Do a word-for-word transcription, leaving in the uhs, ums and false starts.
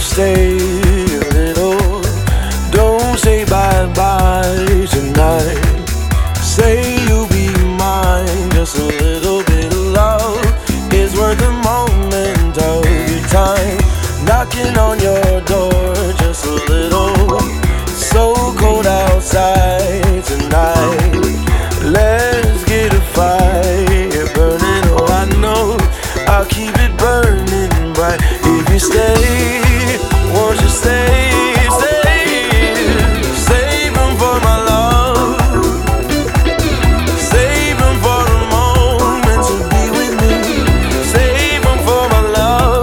stay a little? Don't say bye-bye tonight. Say you'll be mine. Just a little bit of love is worth a moment of your time. Knocking on your door, just a little. So cold outside tonight. Let's get a fire burning. Oh, I know I'll keep it burning bright. If you stay, won't you stay?